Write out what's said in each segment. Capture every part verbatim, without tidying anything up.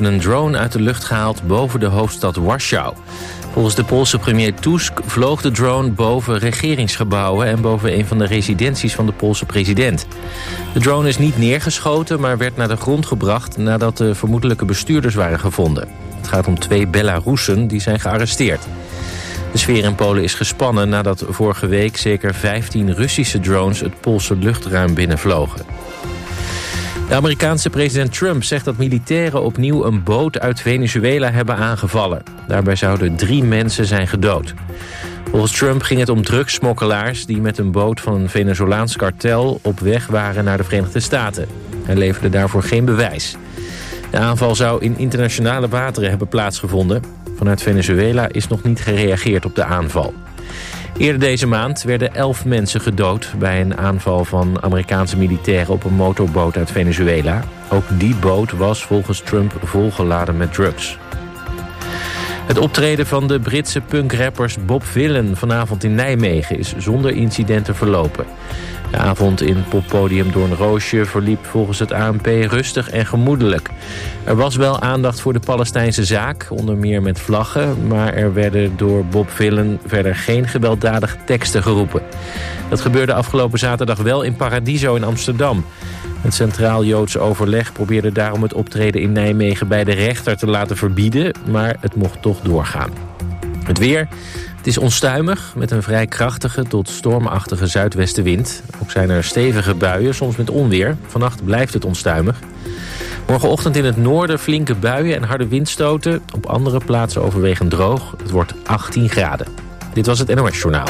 hebben een drone uit de lucht gehaald boven de hoofdstad Warschau. Volgens de Poolse premier Tusk vloog de drone boven regeringsgebouwen en boven een van de residenties van de Poolse president. De drone is niet neergeschoten, maar werd naar de grond gebracht nadat de vermoedelijke bestuurders waren gevonden. Het gaat om twee Belarussen die zijn gearresteerd. De sfeer in Polen is gespannen nadat vorige week zeker vijftien Russische drones het Poolse luchtruim binnenvlogen. De Amerikaanse president Trump zegt dat militairen opnieuw een boot uit Venezuela hebben aangevallen. Daarbij zouden drie mensen zijn gedood. Volgens Trump ging het om drugssmokkelaars die met een boot van een Venezolaans kartel op weg waren naar de Verenigde Staten. Hij leverde daarvoor geen bewijs. De aanval zou in internationale wateren hebben plaatsgevonden. Vanuit Venezuela is nog niet gereageerd op de aanval. Eerder deze maand werden elf mensen gedood bij een aanval van Amerikaanse militairen op een motorboot uit Venezuela. Ook die boot was volgens Trump volgeladen met drugs. Het optreden van de Britse punkrappers Bob Vylan vanavond in Nijmegen is zonder incidenten verlopen. De avond in poppodium Doornroosje verliep volgens het A N P rustig en gemoedelijk. Er was wel aandacht voor de Palestijnse zaak, onder meer met vlaggen, maar er werden door Bob Vylan verder geen gewelddadige teksten geroepen. Dat gebeurde afgelopen zaterdag wel in Paradiso in Amsterdam. Het Centraal Joods Overleg probeerde daarom het optreden in Nijmegen bij de rechter te laten verbieden, maar het mocht toch doorgaan. Het weer. Het is onstuimig met een vrij krachtige tot stormachtige zuidwestenwind. Ook zijn er stevige buien, soms met onweer. Vannacht blijft het onstuimig. Morgenochtend in het noorden flinke buien en harde windstoten. Op andere plaatsen overwegend droog. Het wordt achttien graden. Dit was het N O S Journaal.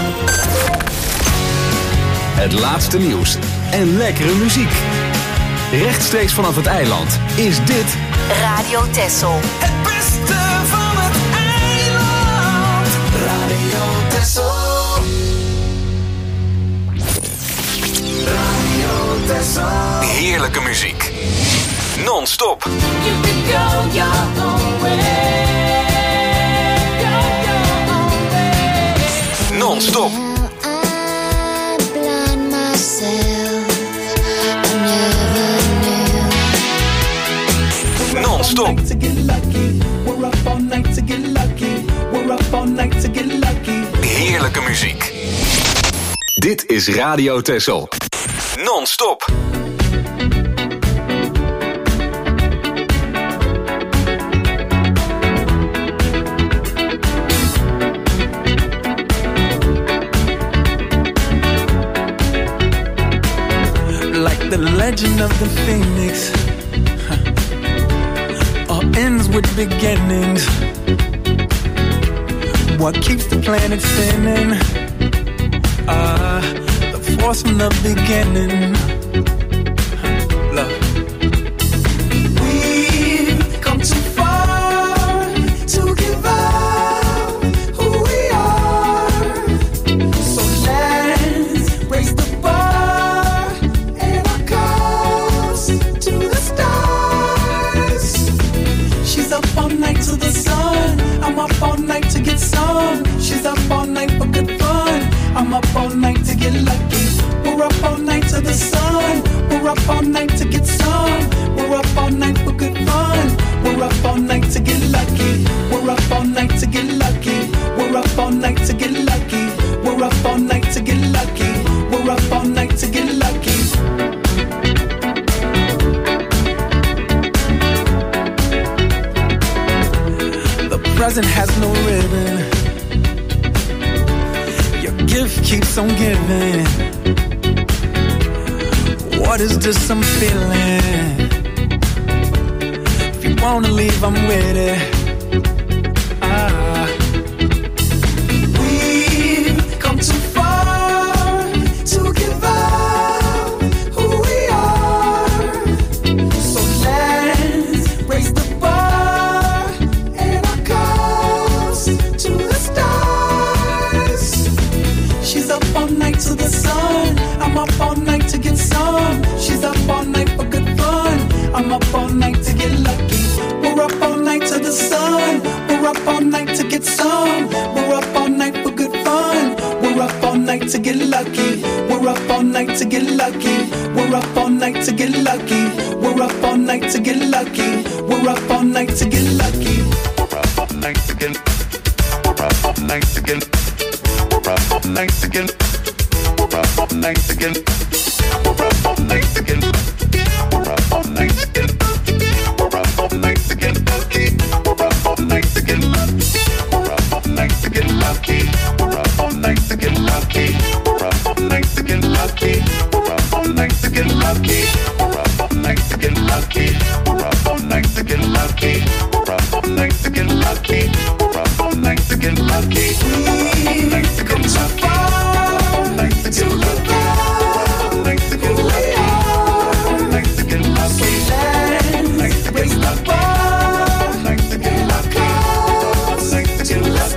Het laatste nieuws en lekkere muziek. Rechtstreeks vanaf het eiland is dit Radio Texel. Het beste van het eiland. Radio Texel. Radio Texel. heerlijke muziek. Non-stop. You can go your own way. Go your own way. Non-stop. Non-stop. Heerlijke muziek. Dit is Radio Texel. Non-stop. Like the legend of the phoenix, all ends with beginnings. What keeps the planet spinning? Ah, uh, the force from the beginning. Love. We've come too far to give up who we are. So let's raise the bar and our cups to the stars. She's up all night to the sun. I'm up all night to get some. She's up all night for good fun. I'm up all night to get lucky. We're up all night to the sun. We're up all night to get some. We're up all night for good fun. We're up all night to get lucky. We're up all night to get lucky. We're up all night to get lucky. We're up all night to get lucky. We're up all night to get lucky. The present has no ribbon. Your gift keeps on giving. What is this I'm feeling? If you wanna leave, I'm with it. Ah. We've come too far to give up who we are. So let's raise the bar and our cups to the stars. She's up all night to the sun. I'm up all night to get some. She's up all night for good fun. I'm up all night to get lucky. We're up all night to the sun. We're up all night to get some. We're up all night for good fun. We're up all night to get lucky. We're up all night to get lucky. We're up all night to get lucky. We're up all night to get lucky. We're up all night. night to get lucky. We're up all night again. We're up all night again. We're up all night again. We're up all night again. We're up all night again. We're up all night again. We're up all night again. We're up all night again. We're up all night again. Lucky. We're up all night again. Lucky. We're up all night again. Lucky. We're up all night again. Lucky. We're up all night again. Lucky. We're up all night again. Lucky. We're up all night again. Lucky. We're up all night again. Lucky. We've come too far to give up who we are. So let's raise the bar and our clouds to the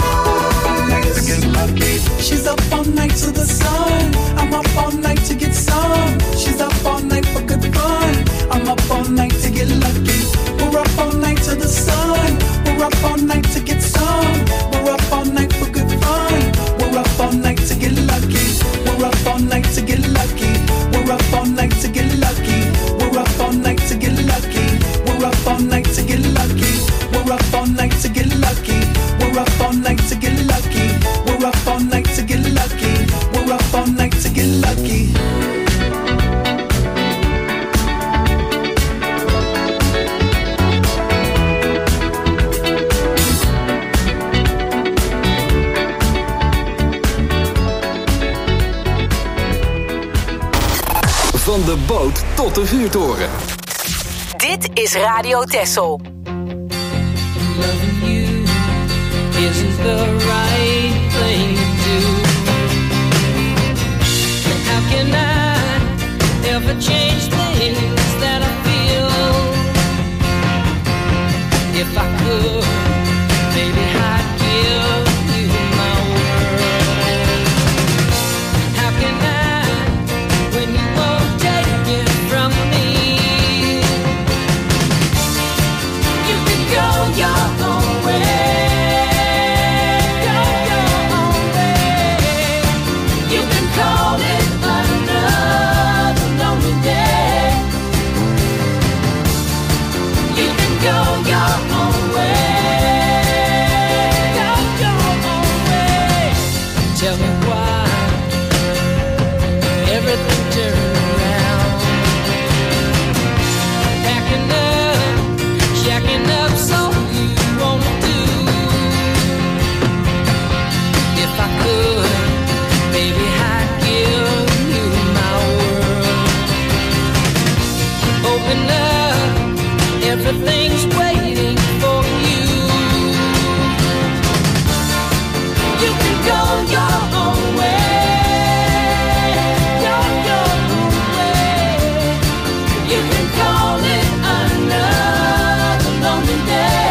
stars. She's up all night to the sun. I'm up all night to get some. She's up all night for good fun. I'm up all night to get lucky. We're up all night to the sun. We're up all night to get some. We're up all night for good fun. We're up all night to get lucky. We're up all night to get lucky. We're up all night to get lucky. We're up all night to get lucky. We're up all night to get lucky. We're up all night to get lucky. We're up all night to get lucky. We're up all night to get lucky. We're up all night to get lucky. Van de boot tot de vuurtoren. Dit is Radio Texel. Loving you isn't the right thing to do. How can I ever change things that I feel? If I could, maybe I'd give you my world. How can I, when you won't take it from me? You can go your own way. Go your own way. You can call it another lonely day. You can go your own way. Go your own way. Tell me why everything turned around. Packing up, shacking up, so you wanna do. If I could, baby, I'd give you my world. Open up, everything's waiting for you. You can go your own way. Go your own way. You can call it another lonely day.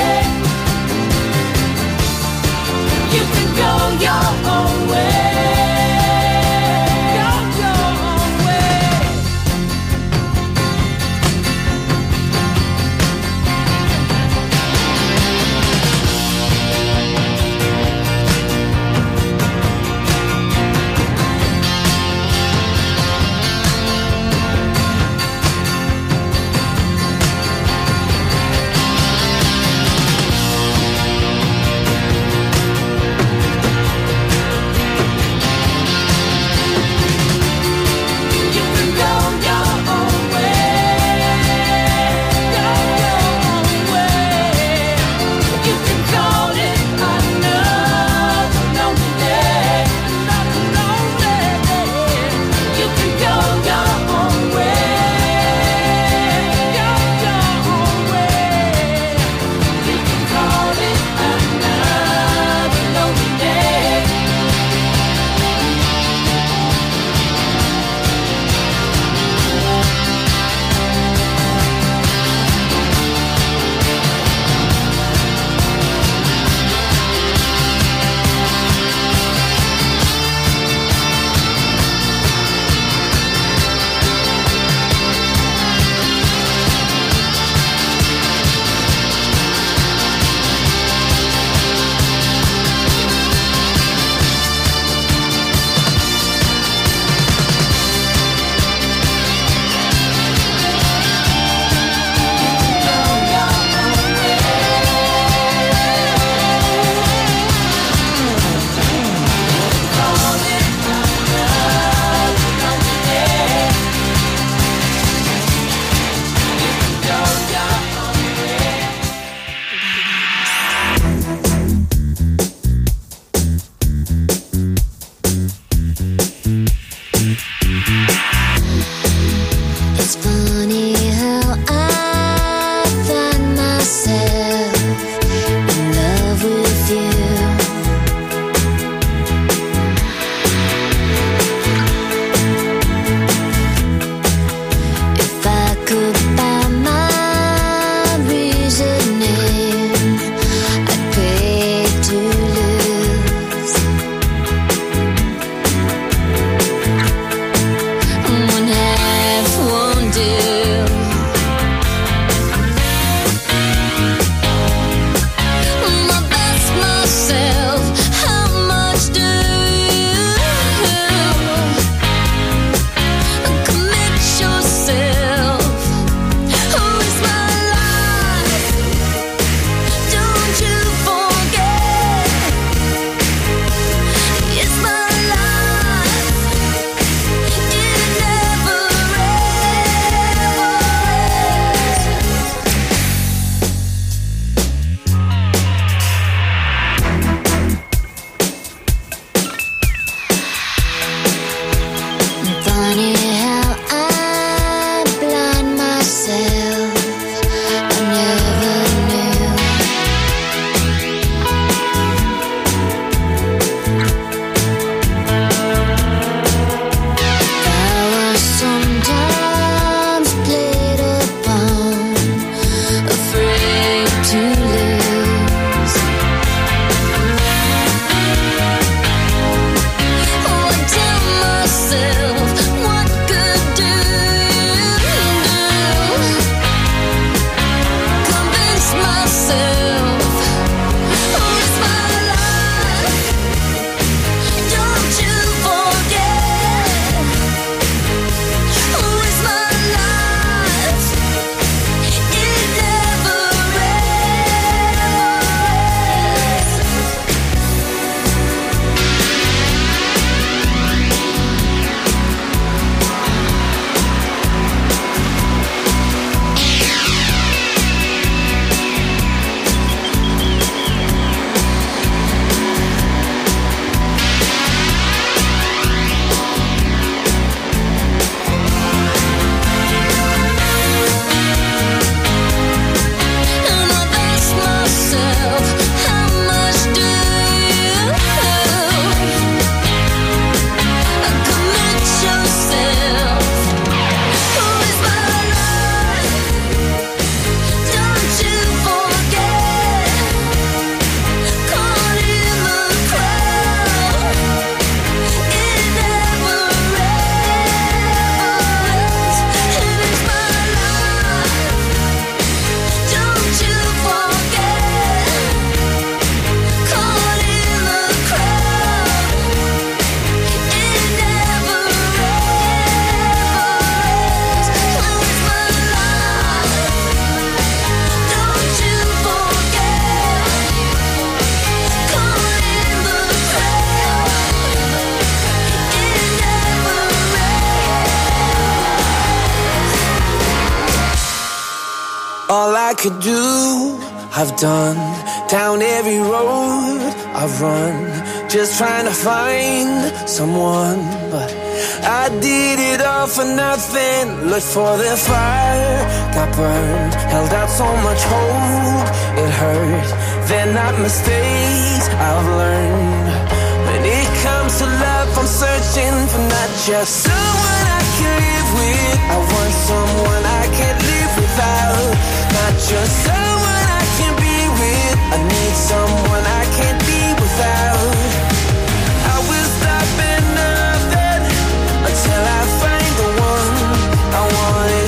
I could do, I've done. Down every road I've run, just trying to find someone. But I did it all for nothing. Looked for the fire, got burned. Held out so much hope, it hurt. They're not mistakes I've learned. When it comes to love, I'm searching for not just someone I can live with. I want someone I can't live without. Not just someone I can be with. I need someone I can't be without. I will stop at nothing until I find the one. I want it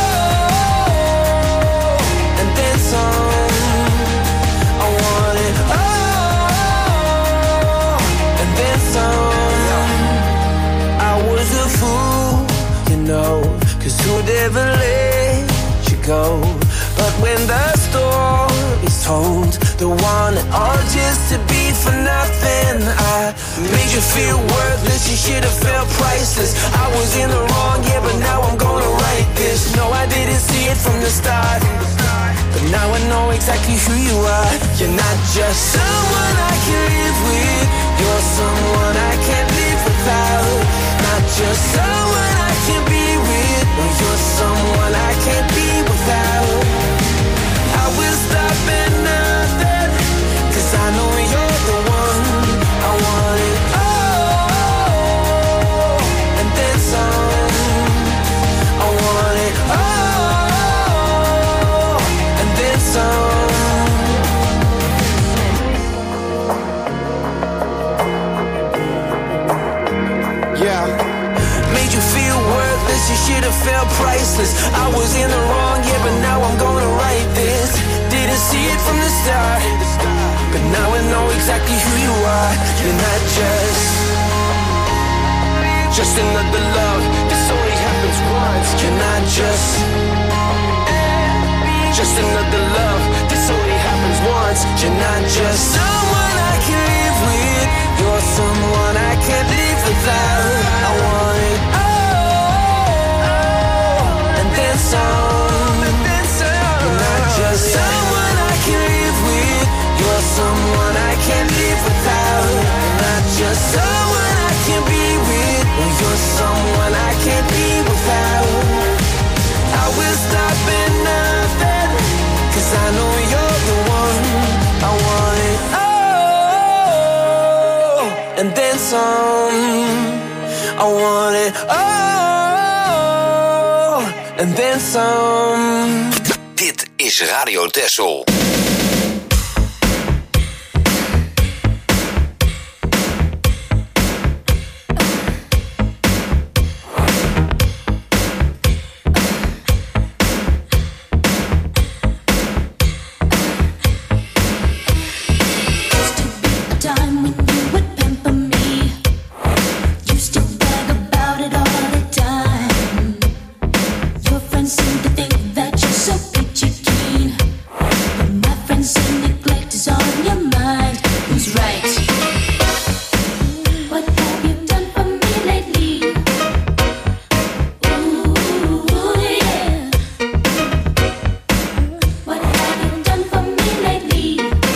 all, and then some. I want it all, and then some. I was a fool, you know, 'cause who'd ever let you go? But when the story's told, the one all just to be for nothing. I made you feel worthless, you should have felt priceless. I was in the wrong, yeah, but now I'm gonna write this. No, I didn't see it from the start, but now I know exactly who you are. You're not just someone I can live with. You're someone I can't live without. Not just someone I can be with. No, you're someone I can't be without. I will stop at nothing, 'cause I know you're the one. I want it all, and then some. I want it all, and then some. Yeah. Made you feel worthless, you should have felt priceless. I was in the wrong, yeah, but now I'm gonna write this. Didn't see it from the start, but now I know exactly who you are. You're not just Just another love, this only happens once. You're not just Just another love, this only happens once. You're not just someone I can live with. You're someone I can't live without. I want it all, and then some. You're not just someone I can live with. You're someone I can't live without. You're not just someone I can be with. You're someone I can't be without. I will stop at nothing, 'cause I know you're the one. I want it all, and then some. I want it all, and then some. Dit is Radio Texel. Seem to think that you're so peachy keen, but my friends say neglect is on your mind. Who's right? What have you done for me lately? Ooh, yeah. What have you done for me lately?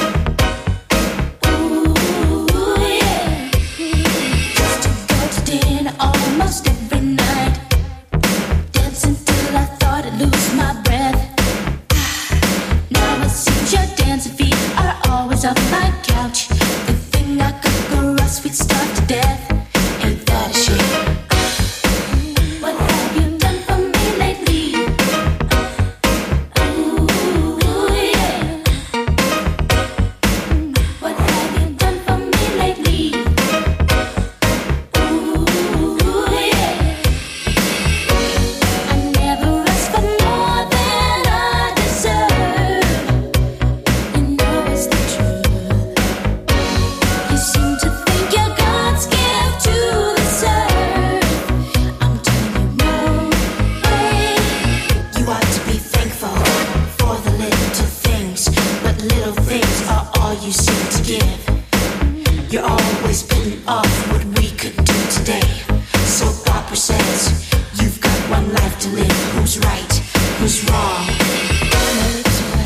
Ooh, yeah. Used to go to dinner almost every night, dancing till I thought I'd lose my breath. Now it seems your dancing feet are always on my couch. The thing I could go us, we'd starve to death. Ain't that a shame? What have you done for me lately? Ooh, yeah. What have you done for me lately? Ooh, yeah. I never asked for more than I deserve. You know it's the truth. You seem to think your God's gift to the serve. I'm telling you no way. You ought to be thankful for the little things, but little things are all you seem to give. You're always putting off what we could do today. Soap opera says you've got one life to live. Who's right? Who's wrong?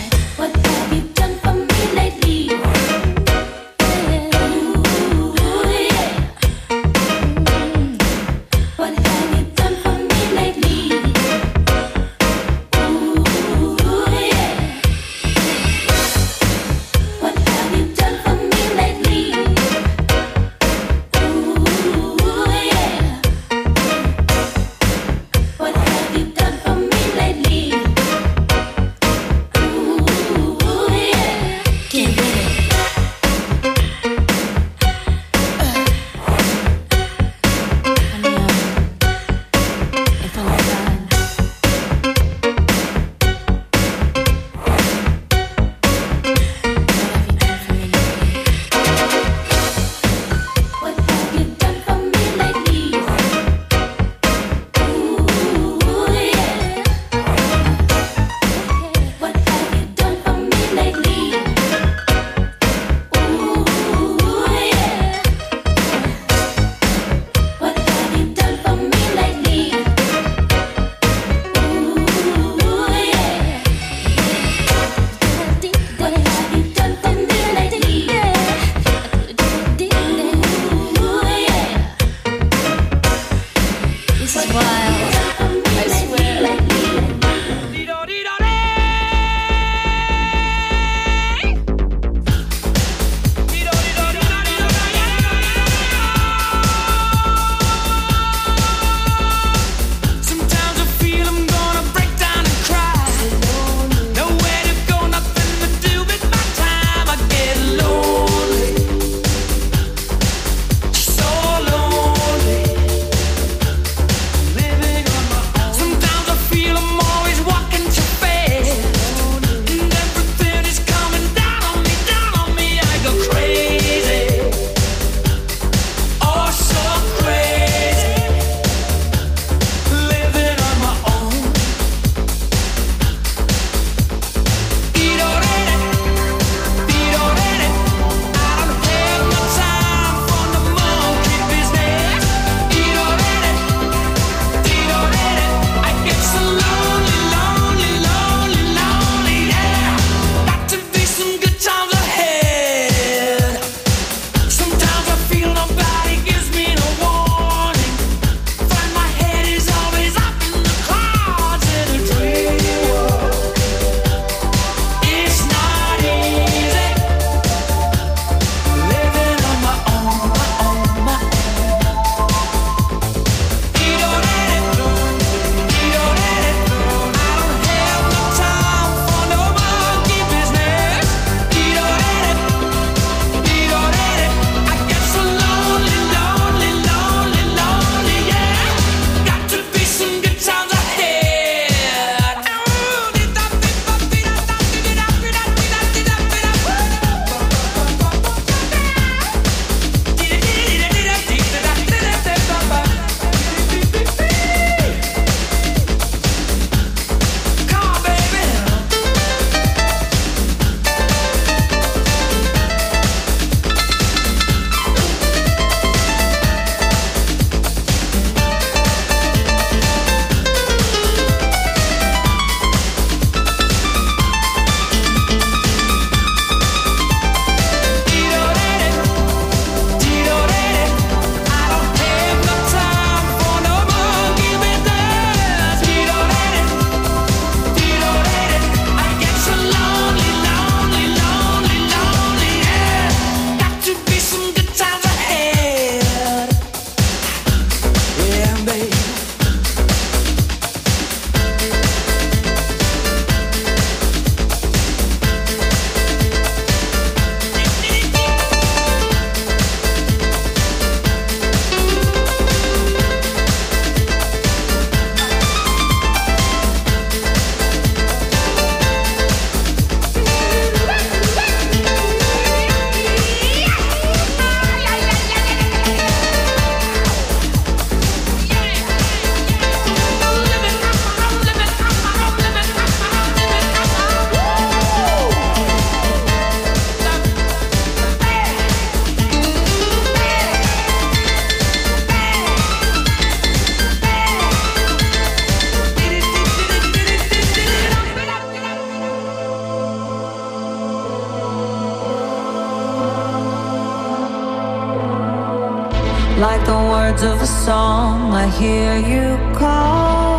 Like the words of a song, I hear you call.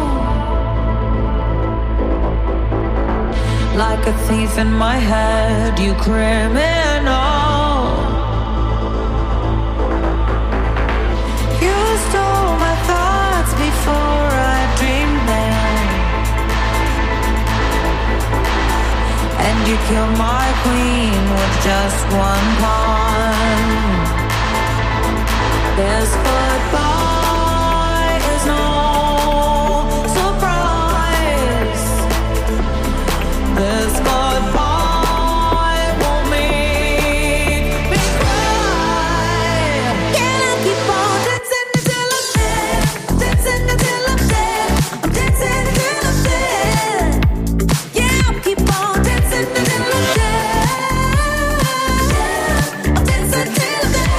Like a thief in my head, you criminal. You stole my thoughts before I dreamed them, and you killed my queen with just one pawn. This goodbye is no surprise. This goodbye won't make me cry. Can I keep on dancing until I'm dead? Dancing until I'm dead. I'm dancing until I'm dead. Yeah, I'll keep on dancing until I'm dead. I'm dancing till I'm dead.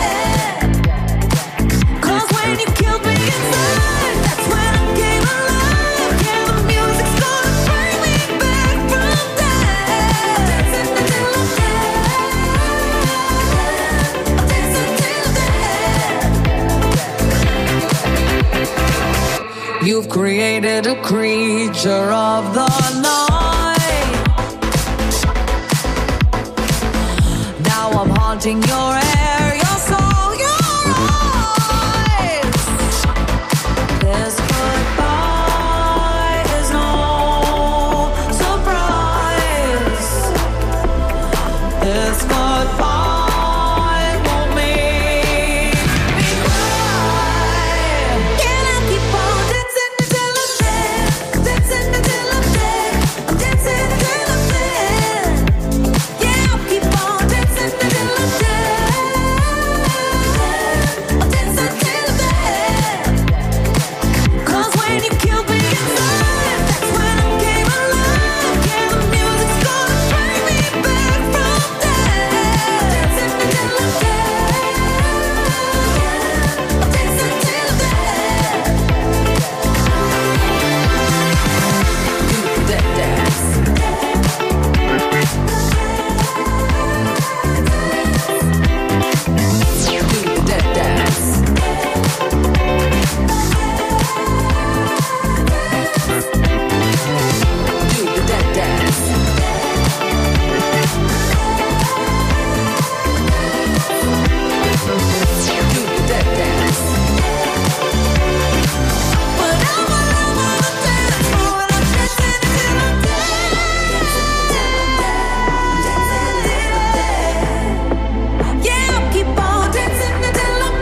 When you killed me inside, that's when I came alive. Yeah, the music's gonna bring me back from death. Dancing until I'm dead. I'm dancing till I'm dead. You've created a creature of the night. Now I'm haunting your air, your soul, your eyes. This goodbye is no surprise. This goodbye won't make me cry. Can I keep on dancing until I'm dead? Dancing until I'm dead. I'm dancing until I'm dead. Yeah, I'll keep on dancing until I'm dead. I'm dancing till I'm dead. 'Cause when you killed me inside, that's when I came alive. Yeah, the music's gonna bring me back from death. Dancing until I'm dead. I'm dancing till I'm dead. Do that dance. Do that dance. Do that dance. Do that dance. But I'm all over the dance floor and I'm dancing until I'm dead. Yeah, I'll keep on dancing until I'm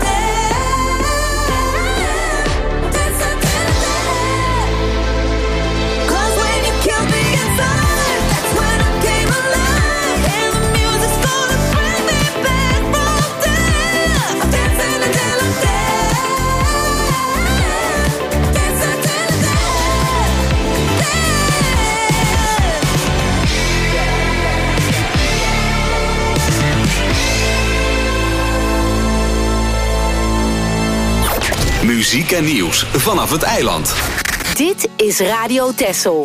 dead. Dancing till I'm dead. 'Cause when you killed me inside, that's when I came alive. And the music's gonna bring me back from death. I'm dancing until I'm dead. Dancing till I'm dead. Muziek en nieuws vanaf het eiland. Dit is Radio Texel.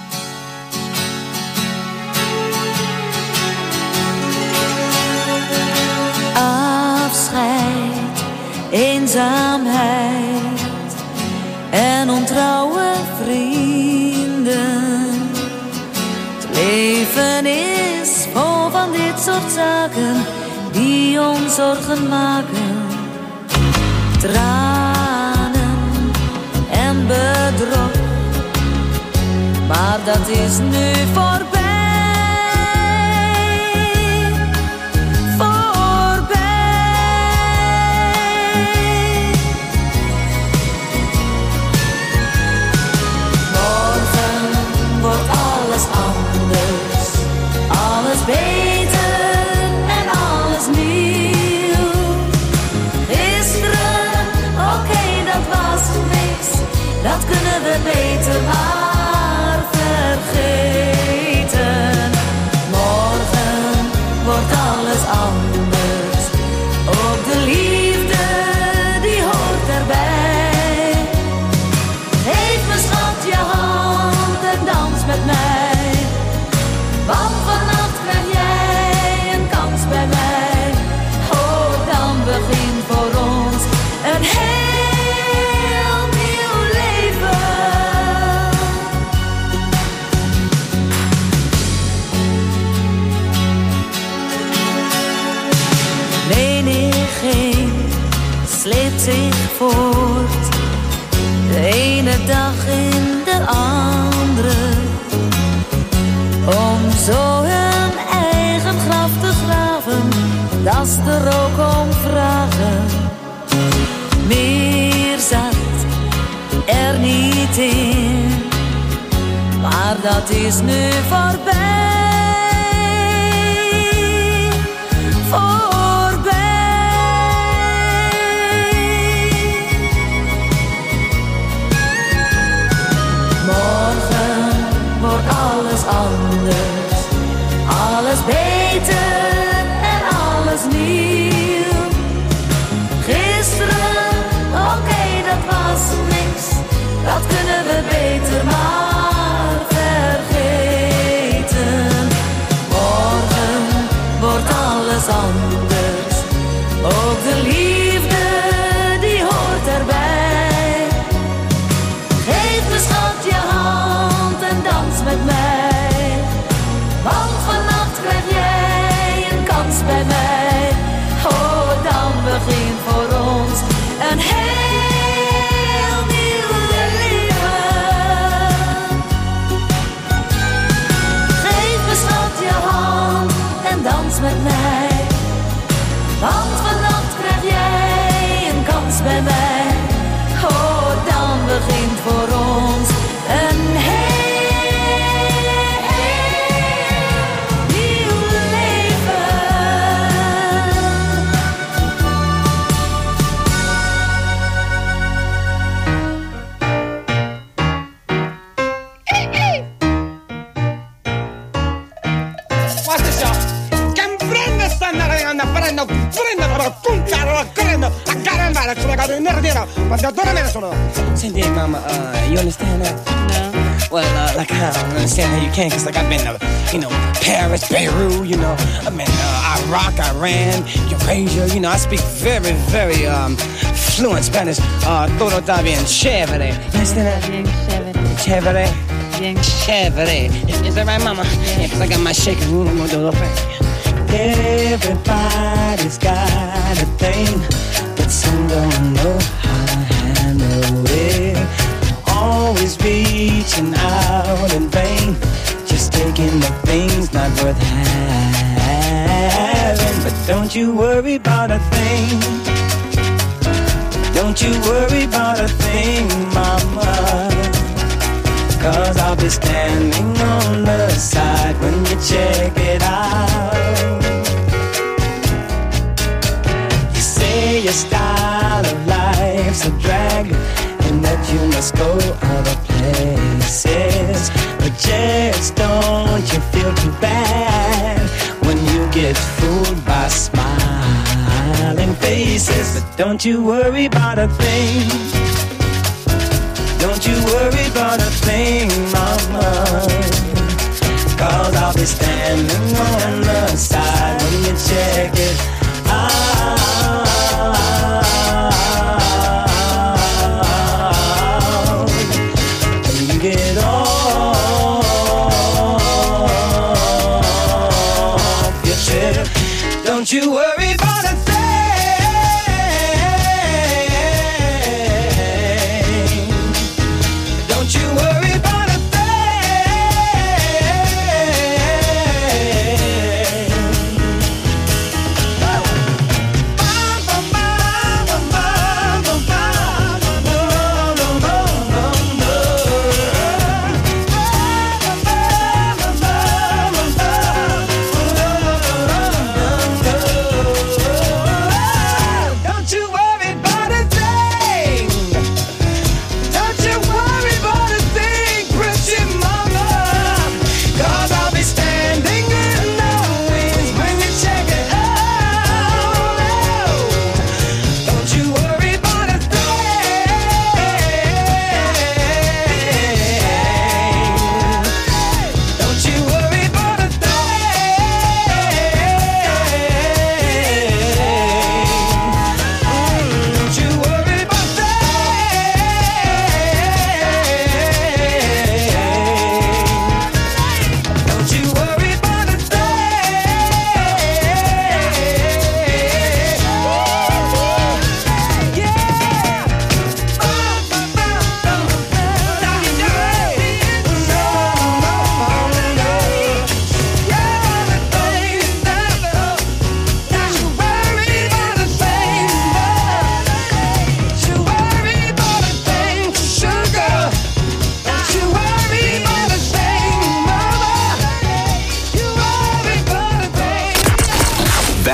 Afscheid, eenzaamheid en ontrouwe vrienden. Het leven is vol van dit soort zaken die ons zorgen maken. Tranen en bedrog, maar dat is nu voorbij. Voorbij. Morgen wordt alles anders, alles beter en alles nieuw. Gisteren, oké, dat was niks, dat kunnen we beter maar vergeten. Morgen wordt alles anders, ook de liefde die hoort erbij. Geef me schat je hand en dans met mij, want vannacht krijg jij een kans bij mij. Oh, dan begint voor ons een sleept zich voort. De ene dag in de andere. Om zo hun eigen graf te graven, dat is de rook om vragen. Meer zat er niet in, maar dat is nu voorbij. Voorbij. Morgen wordt alles anders, alles beter en alles nieuw. Gisteren, oké, okay, dat was niks, dat kunnen we beter maar vergeten. Morgen wordt alles anders, ook de liefde die hoort erbij. Geef me schat je hand en dans met mij, want vannacht krijg jij een kans bij mij. Oh, dan begint voor ons een heel nieuw leven. Geef me schat je hand en dans met mij, want vannacht krijg jij een kans bij mij. Oh, dan begint voor ons een heel nieuw leven. Watch this, y'all. Can prende stanno arrivando, prendo, prendo, punta, prendo, a caramba, la tua casa in nero, ma da dove me ne sono? Senti, mama, uh, you understand that? No. Well, uh, like, I don't understand how you can, because, like, I've been to, you know, Paris, Beirut, you know, I've been uh, Iraq, Iran, Eurasia, you know, I speak very, very um, fluent Spanish. Uh, todo está bien chévere. You understand that? Bien chévere. Chévere? Bien chévere. Is, is that right, mama? Yeah, because I got my shaking room, I'm going to do a little thing. Everybody's got a thing, but some don't know how to handle it. Always reaching out in vain, just taking the things not worth having. But don't you worry about a thing, don't you worry about a thing, mama, 'cause I'll be standing on the side when you check it out. You say your style of life's a drag, and that you must go other places, but just don't you feel too bad when you get fooled by smiling faces. But don't you worry about a thing, don't you worry about a thing, mama, 'cause I'll be standing on the side when you check it out. When you get off your trip, don't you worry about a thing. Don't you worry about a thing.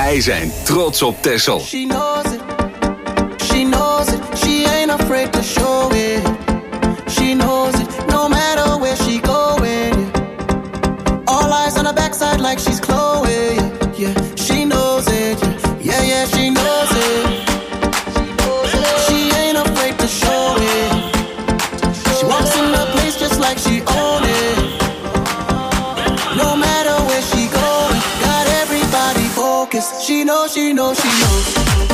Wij zijn trots op Texel. She knows it. She knows it. She ain't afraid to show it. She knows it. No matter where she going. All eyes on her backside like she's Chloe. Yeah, she knows it. Yeah, yeah, she knows it. She ain't afraid to show it. She walks in the place just like she own it. No matter where she going, got everybody focused. She knows, she knows, she knows.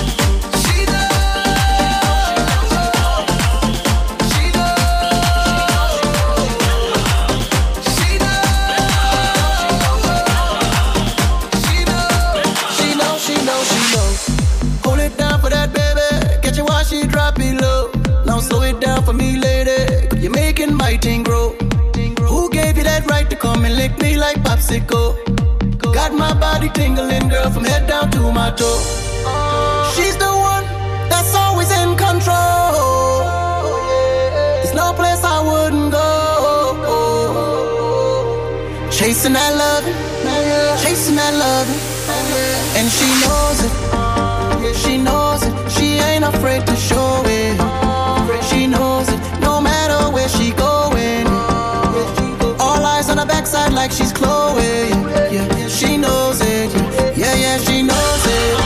Come and lick me like popsicle. Got my body tingling, girl, from head down to my toe. She's the one that's always in control. There's no place I wouldn't go. Chasing that love, chasing that love, and she knows it. She knows it. She ain't afraid to show it. She knows it. No matter where she going. On her backside like she's Chloe. Yeah, she knows it. Yeah, yeah, she knows it.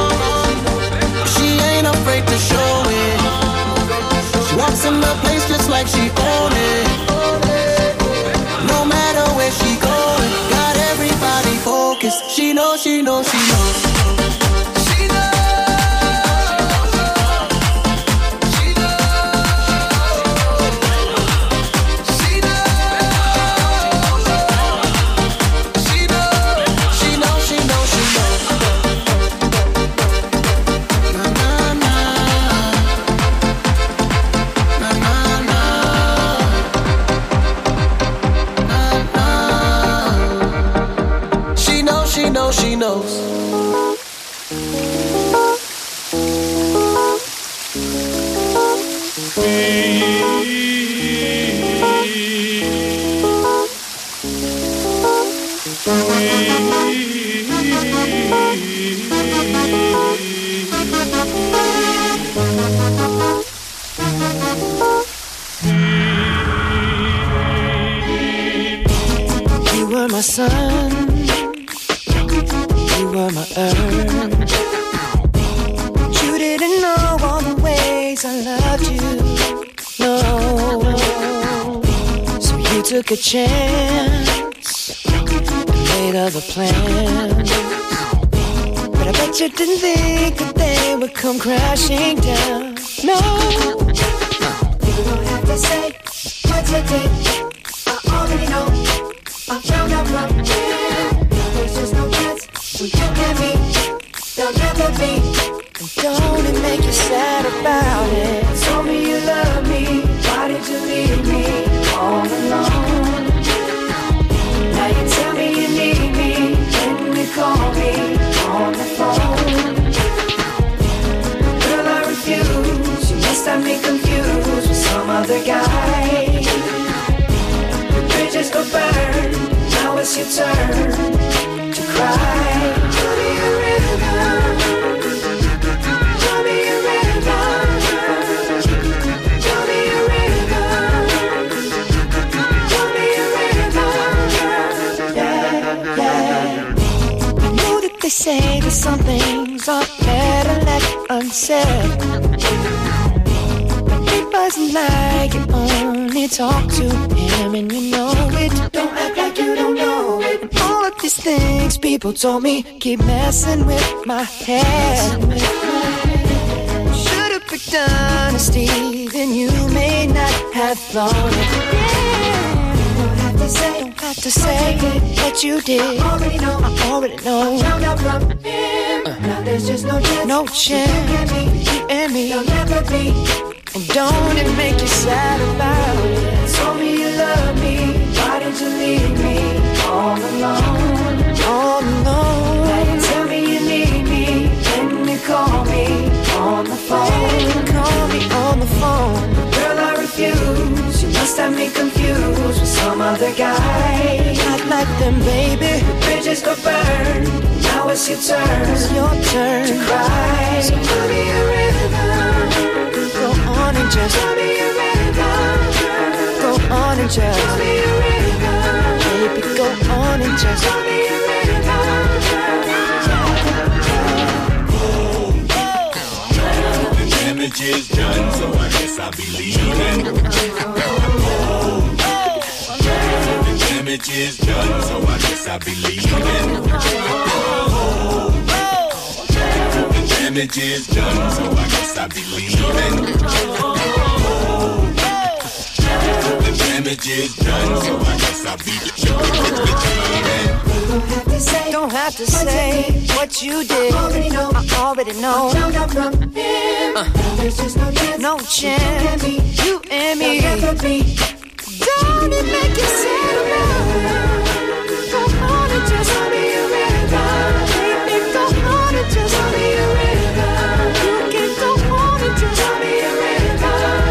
She ain't afraid to show it. She walks in the place just like she own it. No matter where she going, got everybody focused. She knows, she knows, she knows. She knows. You were my sun. You were my earth. You didn't know all the ways I loved you. No. So you took a chance and made other plans. But I bet you didn't think that they would come crashing down. No. You don't have to say what you did. I already know. I found out from here. There's just no chance. When you and me, there'll never be. And don't it make you sad about it? Told me you love me, why did you leave me all alone? Now you tell me you need me, when you call me on the phone. Girl, I refuse, you must have me confused with some other guy. The bridges go burn, now it's your turn to cry. Tell me a river. Tell me a river. Tell me a river. Tell me a river. Yeah, yeah. I know that they say that some things are better left unsaid. But it wasn't like you only talk to him and you know it. Don't act like you don't know it. And all of these things people told me keep messing with my head. Should've picked honesty, then you may not have thought it. Yeah. Don't have to say, don't have to say that you did. I already know, I already know. I found out from him. Uh. Now there's just no chance. No chance. You and me, you and me. There'll never be. And don't it make you sad about it? Told me you love me, why did you leave me all alone? All alone. Now you tell me you need me, when you call me on the phone. Call me on the phone. Girl, I refuse, you must have me confused with some other guy. Not like them, baby. The bridges go burn, now it's it's your turn. It's your turn to cry. So tell me a rhythm. Go on and just tell me a rhythm. Go on and just tell me a rhythm. Baby, go on and just tell me a rhythm. The damage is done, so I guess I'll be leaving. The damage is done, so I guess I'll be leaving. The damage is done, so I guess I'll be leaving. The damage is done, so I guess I'll be leaving. Don't have to say what you did. I already know. I already know. Uh, no chance. You and me. Don't it make you sad enough? Go on and just tell me a rhythm. Baby, go on and just tell me a rhythm. You can go on and just tell me a rhythm.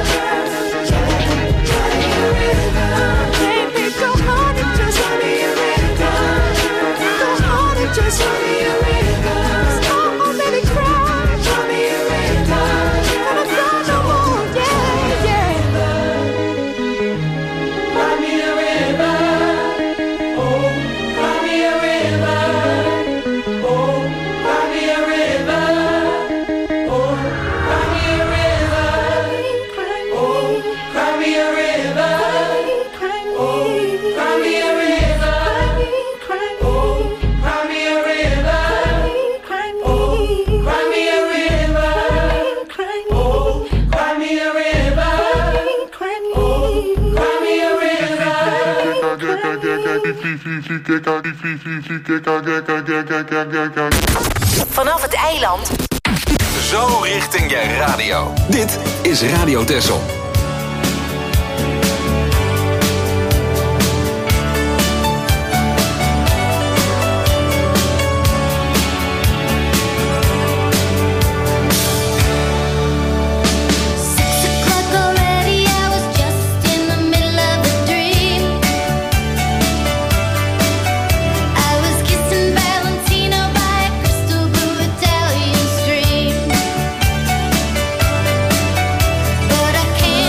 Baby, go on and just tell me a rhythm. Go on and just tell me a rhythm. Stop already crying. Tell me a rhythm. Gonna cry no more. Yeah, yeah. Cry me a river, oh, cry me a river, oh, cry me a river, oh, cry me a river, oh, cry me a river, oh, cry me a river, oh, cry me a river, oh, cry me a river, oh, cry me a river, oh, cry me a Vanaf het eiland. Zo richting je radio. Dit is Radio Texel. But I can't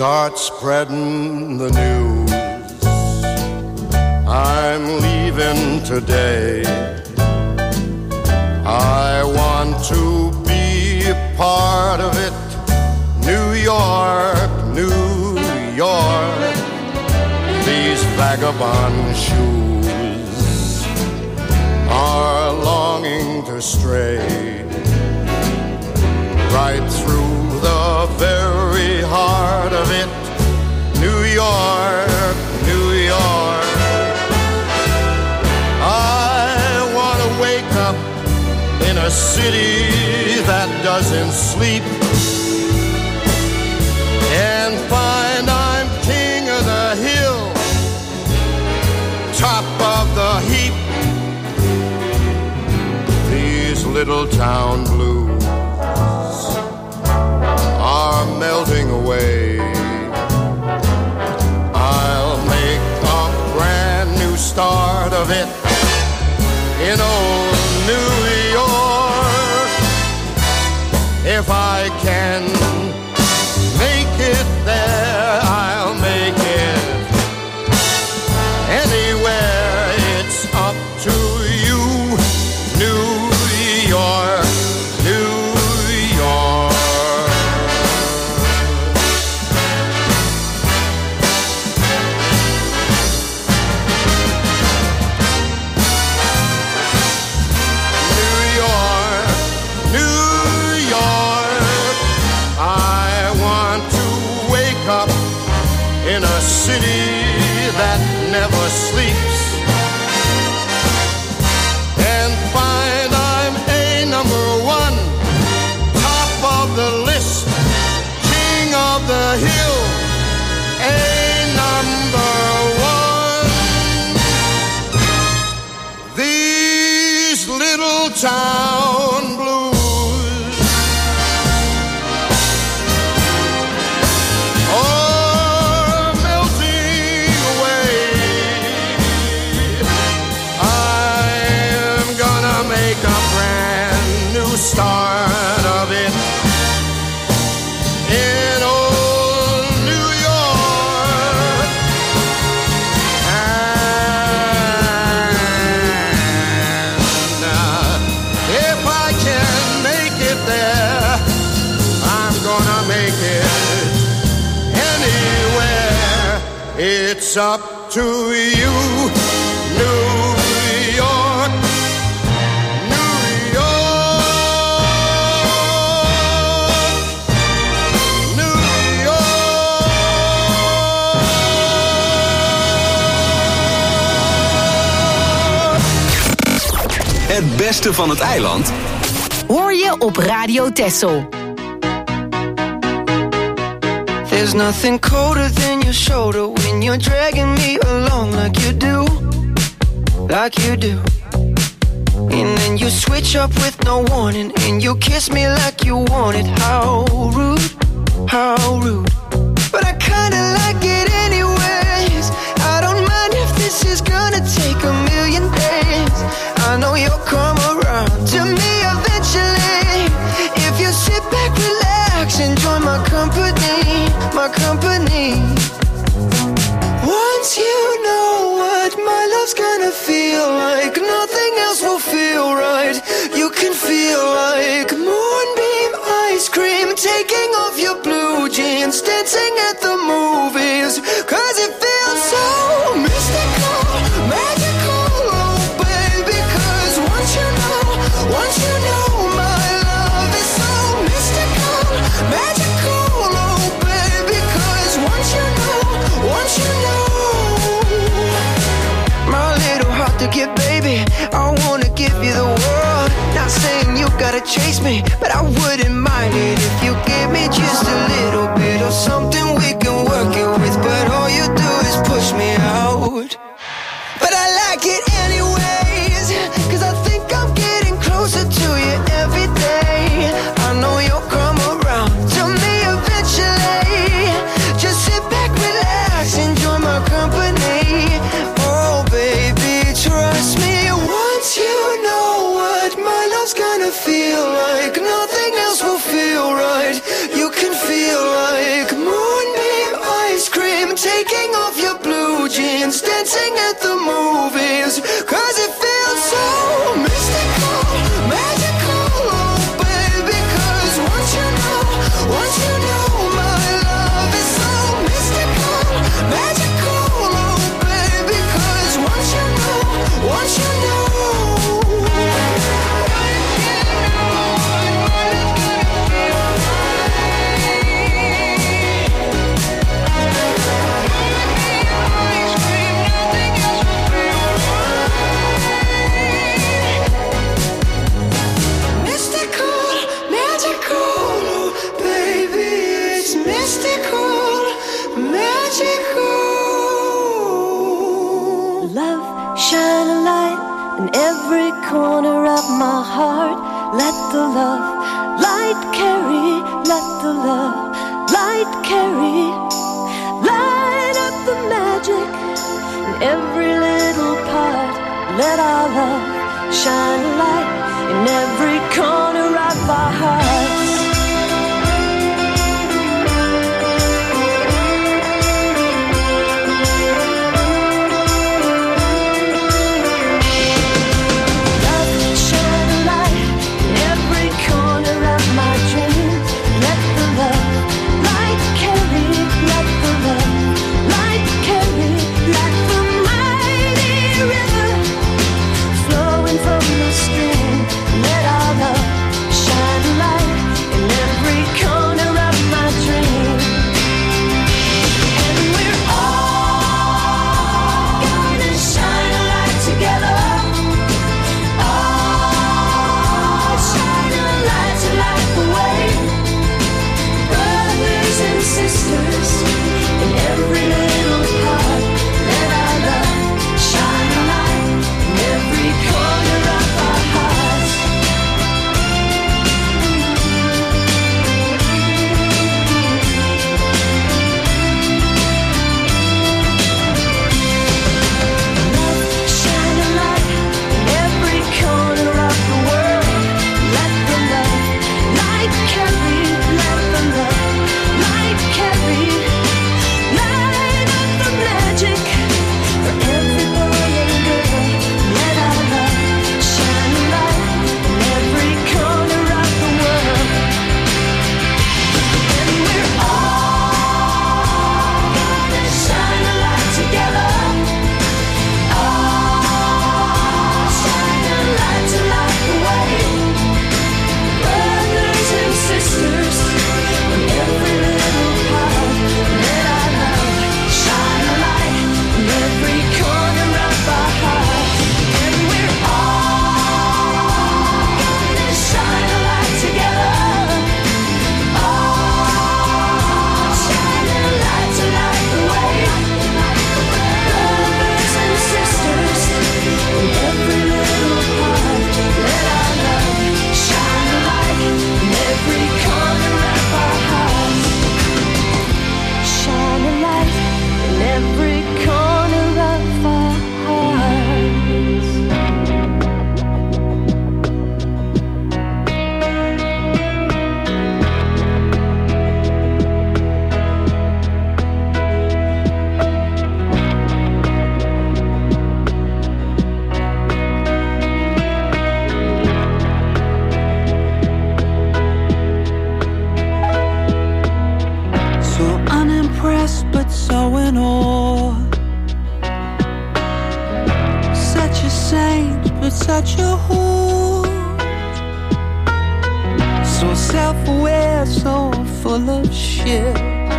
start spreading the news. I'm leaving today. I want to be a part of it. New York, New York, these vagabond shoes are longing to stray right through the very heart of it. New York, New York, I want to wake up in a city that doesn't sleep and find I'm king of the hill, top of the heap. These little town blues are melting away. I'll make a brand new start of it in old New York. If I can make it there, I'll make it anywhere. It's up to you, New York, New York. New York, New York, I want to wake up in a city that never sleeps and find I'm a number one, top of the list, king of the hill, a number one. These little town blues are melting away. I'm gonna make a brand new start of it in old New York. And uh, if I can make it there, I'm gonna make it anywhere. It's up to you, New York, New York, New York. Het beste van het eiland Hoor je op Radio Texel. There's nothing colder than your shoulder when you're dragging me along like you do, like you do. And then you switch up with no warning and you kiss me like you want it. How rude, how rude. But I kinda like it anyways. I don't mind if this is gonna take a million days. I know you'll come around to me eventually. If you sit back, relax, enjoy my company, my company. Once you know what my love's gonna feel like, nothing else will feel right. You can feel like moonbeam ice cream, taking off your blue jeans, dancing at the movies. Cause it feels so mystical, magical, oh baby. Cause once you know, once you know my love is so mystical, magical, oh baby. Cause once you know, once you know, my little heart to get, baby, I wanna give you the world. Not saying you gotta chase me, but I wouldn't mind it if you give me just a little bit of something we can work it with. But all you do is push me out. But I like it anyways, cause I think I'm getting closer to you every day. I know you'll come around to me eventually. Just sit back, relax, enjoy my company. Oh baby, trust me. Once you know what my love's gonna feel like, nothing else mystical, magical. Love, shine a light in every corner of my heart. Let the love light carry, let the love light carry. Light up the magic in every little part. Let our love shine a light in every corner of our hearts. Such a whore, so self-aware, so full of shit,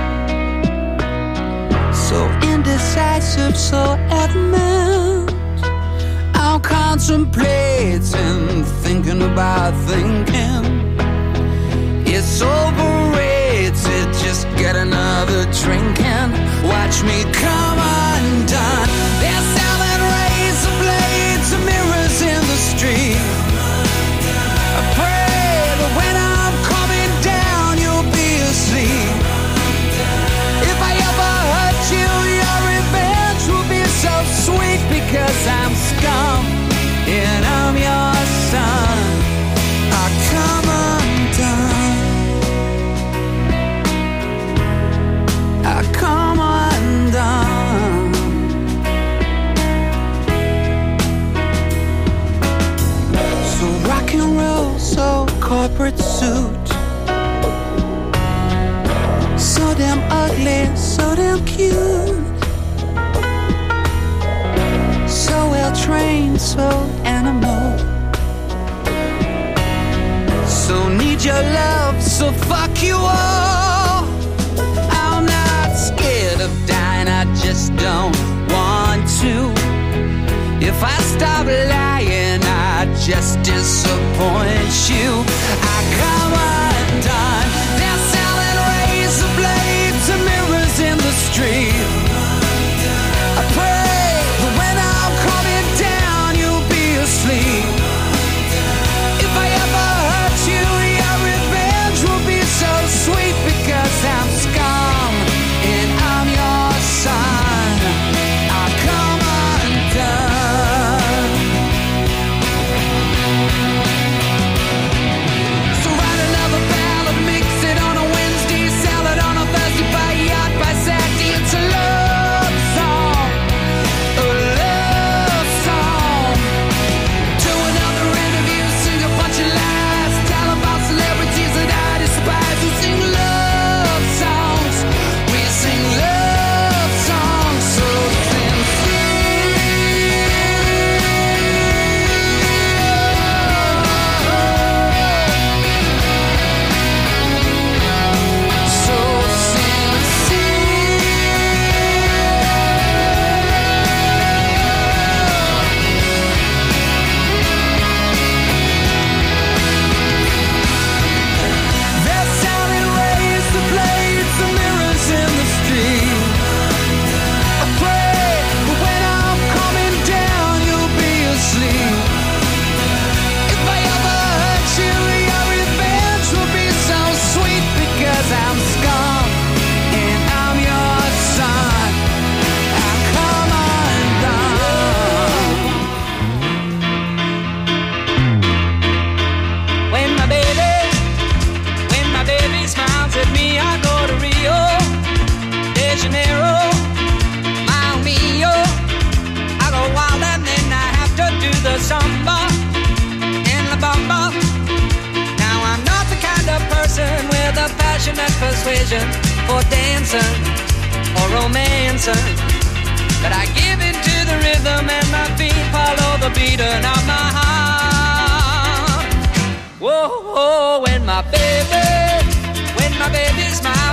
so indecisive, so adamant. I'm contemplating, thinking about thinking. It's overrated, just get another drink and watch me come undone. They're selling razor blades and mirrors in the street. I pray that when I'm coming down, you'll be asleep. If I ever hurt you, your revenge will be so sweet, because I'm scum and I'm your son. I come undone. I come undone. So rock and roll, so corporate suit, so damn ugly, so damn cute, so well trained, so animal, so need your love, so fuck you all. I'm not scared of dying, I just don't want to. If I stop lying, I just disappoint you. I come undone. They're selling razor blades to Rio de Janeiro, Mile Mio. I go wild and then I have to do the samba in La Bamba. Now I'm not the kind of person with a passionate persuasion for dancing or romancing, but I give in to the rhythm and my feet follow the beating of my heart. Whoa, whoa, when my baby, when my baby smiles,